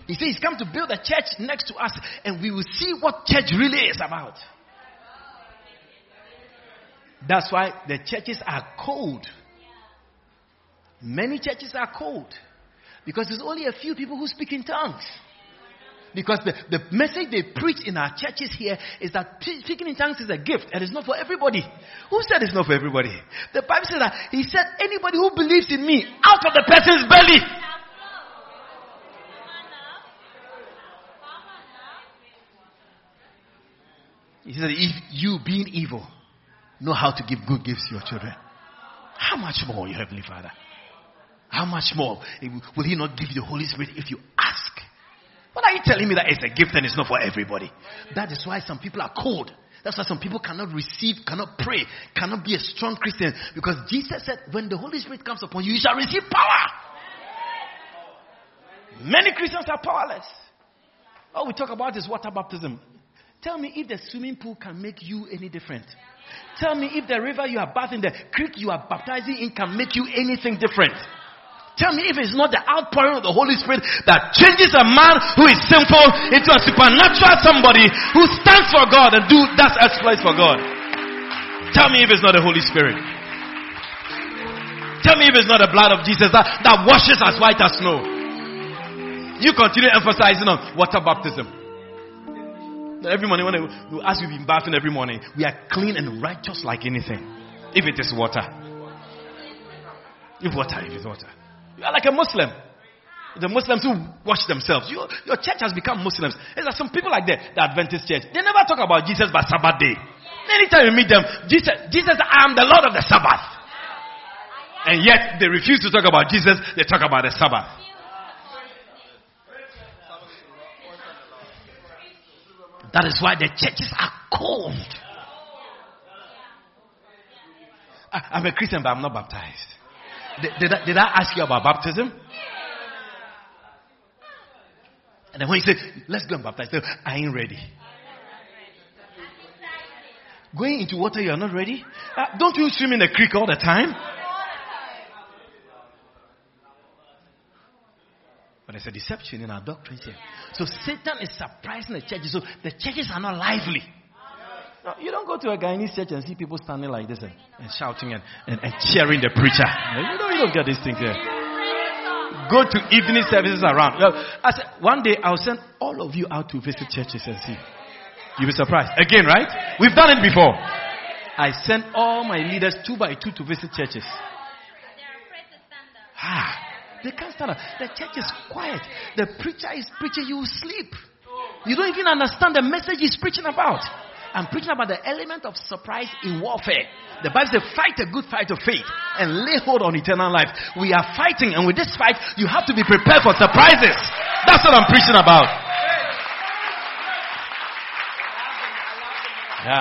He said he's come to build a church next to us, and we will see what church really is about. That's why the churches are cold. Many churches are cold. Because there's only a few people who speak in tongues. Because the, the message they preach in our churches here is that speaking in tongues is a gift and it's not for everybody. Who said it's not for everybody? The Bible says that he said anybody who believes in me, out of the person's belly. He said if you being evil know how to give good gifts to your children, how much more your Heavenly Father? How much more will he not give you the Holy Spirit if you ask? What are you telling me that it's a gift and it's not for everybody? That is why some people are cold. That's why some people cannot receive, cannot pray, cannot be a strong Christian. Because Jesus said, when the Holy Spirit comes upon you, you shall receive power. Many Christians are powerless. All we talk about is water baptism. Tell me if the swimming pool can make you any different. Tell me if the river you are bathing, the creek you are baptizing in can make you anything different. Tell me if it's not the outpouring of the Holy Spirit that changes a man who is sinful into a supernatural somebody who stands for God and do does exploits for God. Tell me if it's not the Holy Spirit. Tell me if it's not the blood of Jesus that, that washes as white as snow. You continue emphasizing on water baptism. Every morning when we ask you to be bathing every morning, we are clean and righteous like anything. If it is water. If water, if it's water. You are like a Muslim. The Muslims who wash themselves. You, your church has become Muslims. There's some people like that, the Adventist church. They never talk about Jesus but Sabbath day. Anytime you meet them, Jesus, Jesus, I am the Lord of the Sabbath. And yet they refuse to talk about Jesus. They talk about the Sabbath. That is why the churches are cold. I, I'm a Christian, but I'm not baptized. Did, did, I, did I ask you about baptism? And then when you say, let's go and baptize, say, I ain't ready. Going into water, you are not ready? Uh, don't you swim in the creek all the time? But there's a deception in our doctrine here. So Satan is surprising the churches. So the churches are not lively. No, you don't go to a Guyanese church and see people standing like this and, and shouting and, and, and cheering the preacher. You know, you don't get these things here. Go to evening services around. Well, I said, one day I'll send all of you out to visit churches and see. You'll be surprised. Again, right? We've done it before. I sent all my leaders two by two to visit churches. Ah. They can't stand up. The church is quiet. The preacher is preaching, you will sleep. You don't even understand the message he's preaching about. I'm preaching about the element of surprise in warfare. The Bible says, fight a good fight of faith and lay hold on eternal life. We are fighting, and with this fight, you have to be prepared for surprises. That's what I'm preaching about. Yeah.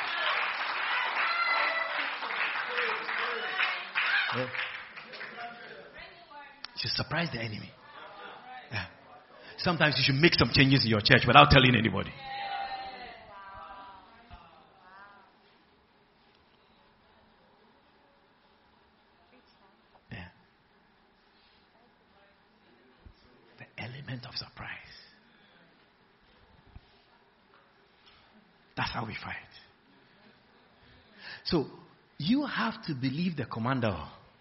Yeah. You should surprise the enemy. Yeah. Sometimes you should make some changes in your church without telling anybody. Yeah. The element of surprise. That's how we fight. So you have to believe the commander.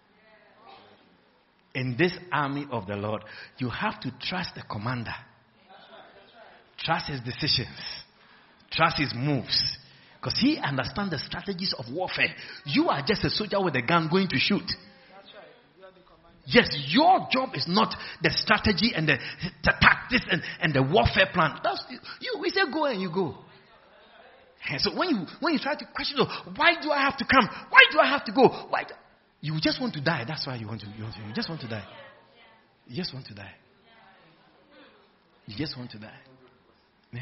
In this army of the Lord, you have to trust the commander. Trust his decisions. Trust his moves. Because he understands the strategies of warfare. You are just a soldier with a gun going to shoot. Yes, your job is not the strategy and the, the tactics and, and the warfare plan. That's you. We say go and you go. And so when you when you try to question, why do I have to come? Why do I have to go? Why? Do, You just want to die. That's why you want to, you want to. You just want to die. You just want to die. You just want to die. Yeah.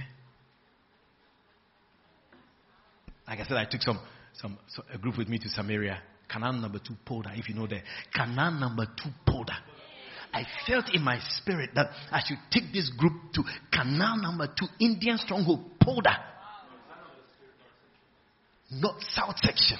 Like I said, I took some, some, some a group with me to Samaria. Canaan number two, Polda, if you know that. Canaan number two, Polda. I felt in my spirit that I should take this group to Canaan number two, Indian stronghold, Polda. North South section.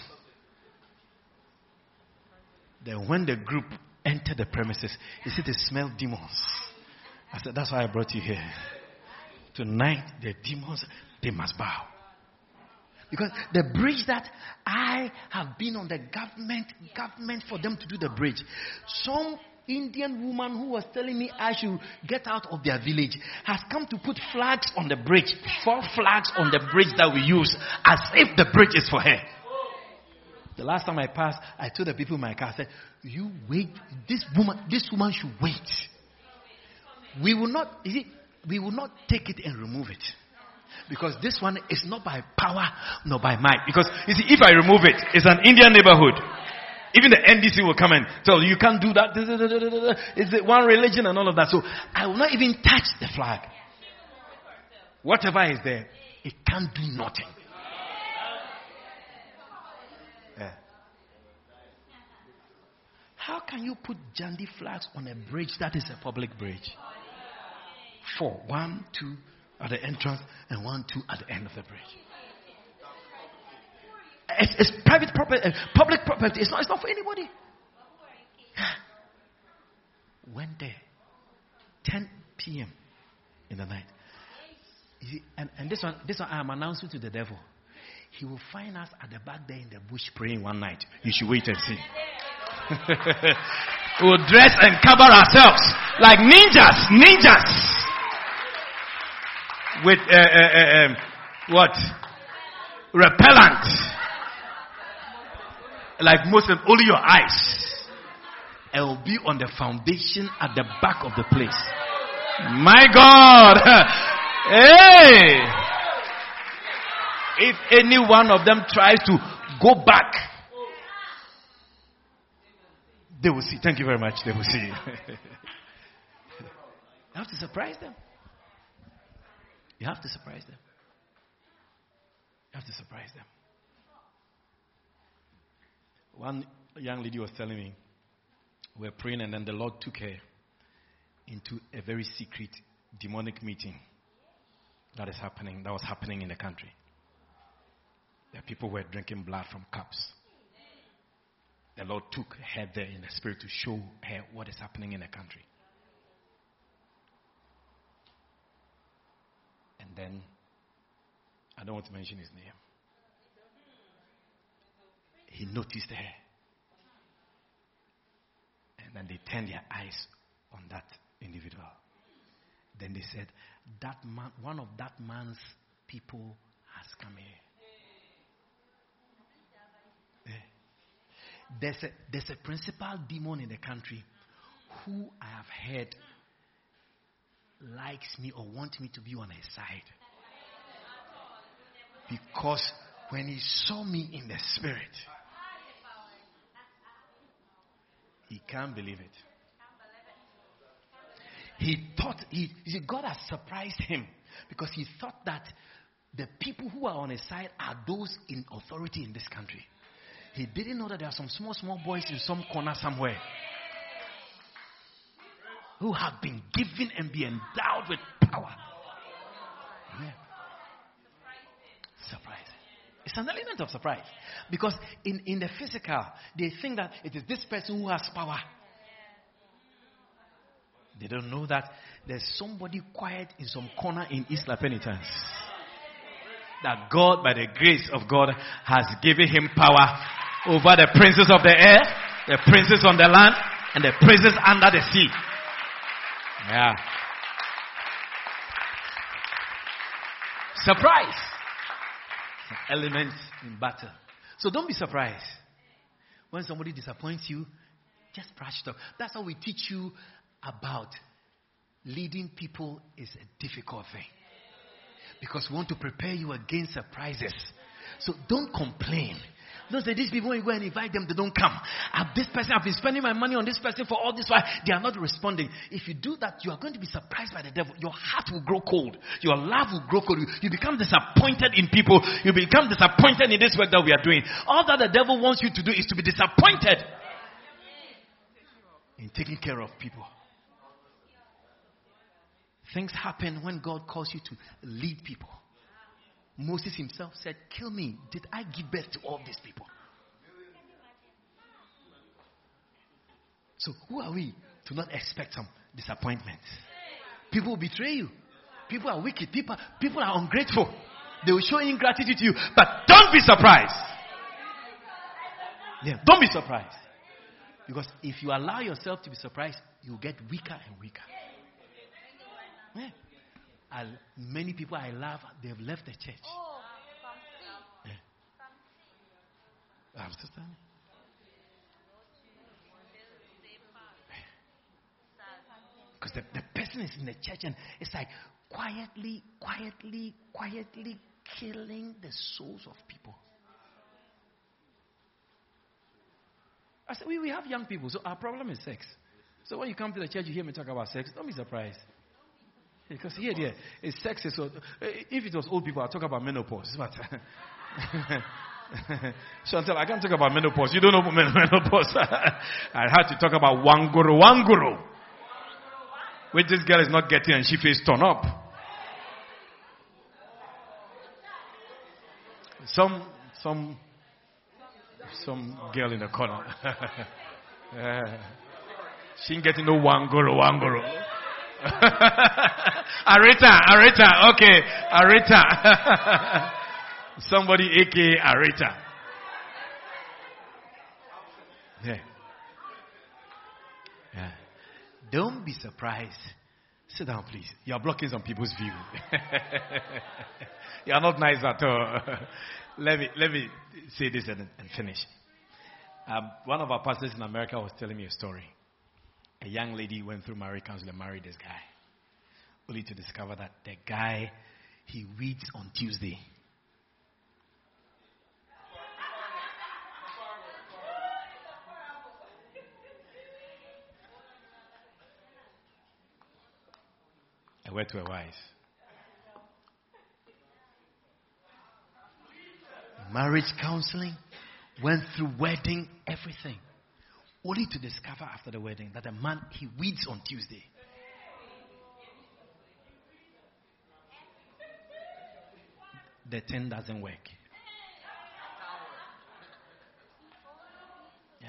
Then when the group entered the premises, they said they smelled demons. I said, that's why I brought you here. Tonight, the demons, they must bow. Because the bridge that I have been on the government, government for them to do the bridge. Some Indian woman who was telling me I should get out of their village has come to put flags on the bridge. Four flags on the bridge that we use as if the bridge is for her. The last time I passed, I told the people in my car, I said, you wait, this woman, this woman should wait. We will not, you see, we will not take it and remove it. Because this one is not by power nor by might. Because you see, if I remove it, it's an Indian neighborhood. Even the N D C will come and tell you, you can't do that. It's one religion and all of that. So I will not even touch the flag. Whatever is there, it can't do nothing. Yeah. How can you put Jandi flags on a bridge that is a public bridge? Four. One, two at the entrance and one, two at the end of the bridge. It's, it's private property, uh, public property. It's not, it's not for anybody. Went there, ten p.m. in the night. You see, and, and this one, this one I am announcing to the devil. He will find us at the back there in the bush praying one night. You should wait and see. We'll dress and cover ourselves like ninjas, ninjas. With uh, uh, uh, um, what? Repellent. Like Muslim, only your eyes. It will be on the foundation at the back of the place. My God. Hey. If any one of them tries to go back, they will see. Thank you very much. They will see. You have to surprise them. You have to surprise them. You have to surprise them. One young lady was telling me, we were praying and then the Lord took her into a very secret demonic meeting that is happening, that was happening in the country. The people were drinking blood from cups. The Lord took her there in the spirit to show her what is happening in the country. And then, I don't want to mention his name. He noticed her. And then they turned their eyes on that individual. Then they said, that man, one of that man's people has come here. Yeah. There's a, there's a principal demon in the country who I have heard likes me or wants me to be on his side. Because when he saw me in the spirit, he can't believe it. He thought, he, you see, God has surprised him because he thought that the people who are on his side are those in authority in this country. He didn't know that there are some small, small boys in some corner somewhere who have been given and be endowed with power. Yeah. Surprise. It's an element of surprise. Because in, in the physical, they think that it is this person who has power. They don't know that there's somebody quiet in some corner in Isla Penitence. That God, by the grace of God, has given him power over the princes of the air, the princes on the land, and the princes under the sea. Yeah. Surprise. Elements in battle. So don't be surprised when somebody disappoints you. Just brush it off. That's how we teach you about leading people is a difficult thing. Because we want to prepare you against surprises. So don't complain. Don't say these people, when you go and invite them, they don't come. I've this person, I've been spending my money on this person for all this while. They are not responding. If you do that, you are going to be surprised by the devil. Your heart will grow cold. Your love will grow cold. You, you become disappointed in people. You become disappointed in this work that we are doing. All that the devil wants you to do is to be disappointed in taking care of people. Things happen when God calls you to lead people. Moses himself said, kill me. Did I give birth to all these people? So who are we to not expect some disappointments? People will betray you. People are wicked. People, people are ungrateful. They will show ingratitude to you. But don't be surprised. Yeah, don't be surprised. Because if you allow yourself to be surprised, you'll get weaker and weaker. Yeah. I, many people I love, they have left the church. Yeah. I'm still standing. Because the, the person is in the church and it's like quietly, quietly, quietly killing the souls of people. I said, we, we have young people, so our problem is sex. So when you come to the church, you hear me talk about sex, don't be surprised. Because here, there, it's sex. Is so, if it was old people, I'd talk about menopause. But Chantal, I can't talk about menopause. You don't know menopause. I had to talk about wanguru, wanguru. Which this girl is not getting and she face turn up. Some, some, some girl in the corner. uh, she ain't getting no wanguru, wanguru. Arita, Arita, okay, Arita. Somebody aka Arita. Yeah. Yeah. Don't be surprised. Sit down, please. You are blocking some people's view. You are not nice at all. let me let me say this and, and finish. Um, one of our pastors in America was telling me a story. A young lady went through marriage counseling and married this guy, only to discover that the guy, he weeds on Tuesday. I went to a wife. Marriage counseling, went through wedding, everything. Only to discover after the wedding that a man, he weeds on Tuesday. The thing doesn't work. Yeah.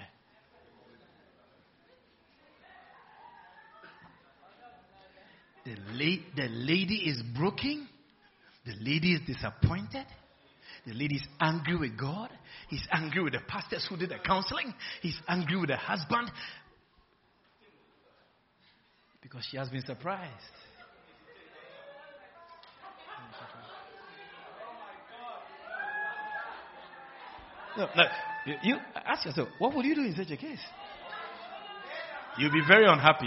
The, la- the lady is broken. The lady is disappointed. The lady is angry with God. He's angry with the pastors who did the counseling. He's angry with the husband. Because she has been surprised. No, no. You, you ask yourself, what would you do in such a case? You'll be very unhappy.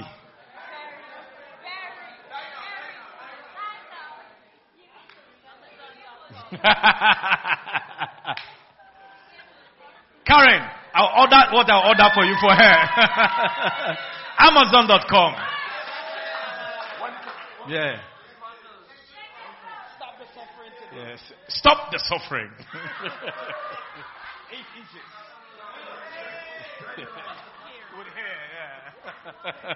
Karen, I'll order what I'll order for you for her. Amazon dot com. Yeah. Stop the suffering today. Yes. Stop the suffering. Eight inches. With hair,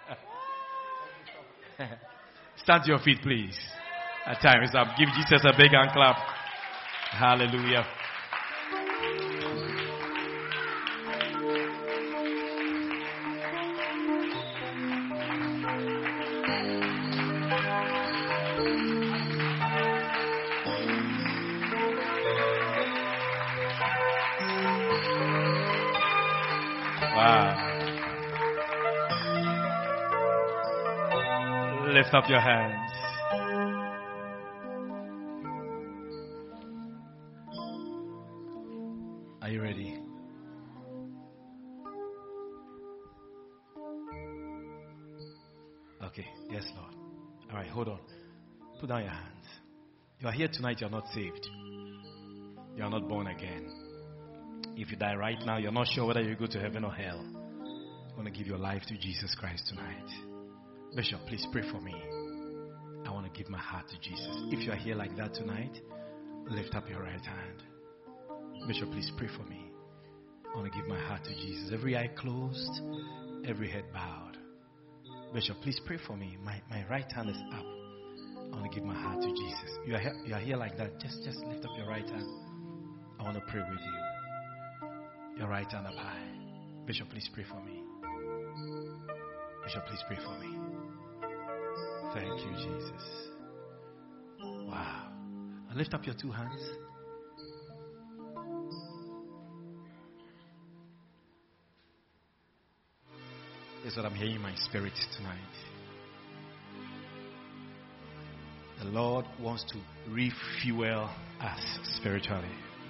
yeah. Stand to your feet, please. Our time is up. Give Jesus a big hand clap. Hallelujah. Wow. Lift up your hands. Are you ready? Okay. Yes, Lord. All right, hold on. Put down your hands. You are here tonight, you are not saved. You are not born again. If you die right now, you're not sure whether you go to heaven or hell. You want to give your life to Jesus Christ tonight. Bishop, please pray for me. I want to give my heart to Jesus. If you are here like that tonight, lift up your right hand. Bishop, please pray for me. I want to give my heart to Jesus. Every eye closed, every head bowed. Bishop, please pray for me. My, my right hand is up. I want to give my heart to Jesus. You are here, you are here like that. Just, just lift up your right hand. I want to pray with you. Your right hand up high. Bishop, please pray for me. Bishop, please pray for me. Thank you, Jesus. Wow. And lift up your two hands. This is what I'm hearing in my spirit tonight. The Lord wants to refuel us spiritually.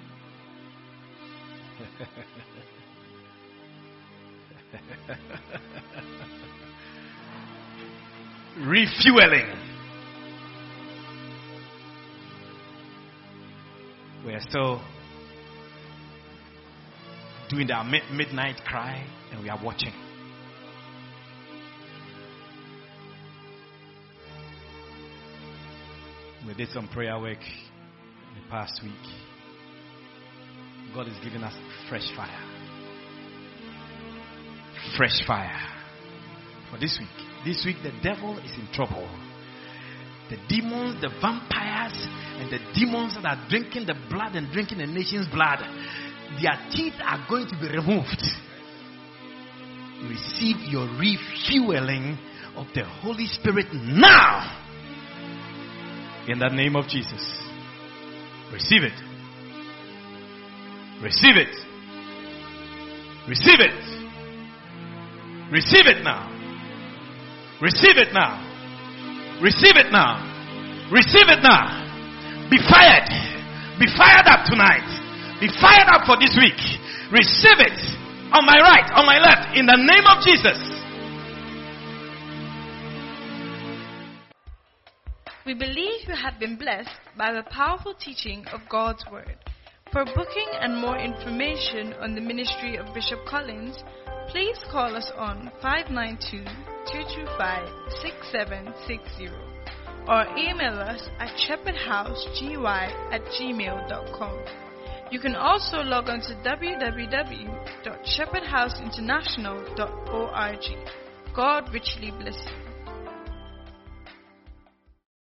Refueling. We are still doing our mid- midnight cry, and we are watching. We did some prayer work in the past week. God is giving us fresh fire. Fresh fire for this week. This week the devil is in trouble. The demons, the vampires, and the demons that are drinking the blood and drinking the nation's blood, their teeth are going to be removed. Receive your refueling of the Holy Spirit now. In the name of Jesus. Receive it. Receive it. Receive it. Receive it now. Receive it now. Receive it now. Receive it now. Be fired. Be fired up tonight. Be fired up for this week. Receive it. On my right, on my left, in the name of Jesus.
We believe you have been blessed by the powerful teaching of God's Word. For booking and more information on the ministry of Bishop Collins, please call us on five nine two, two two five, six seven six zero or email us at shepherdhouseg at gmail dot com. You can also log on to w w w dot shepherd house international dot org. God richly bless you.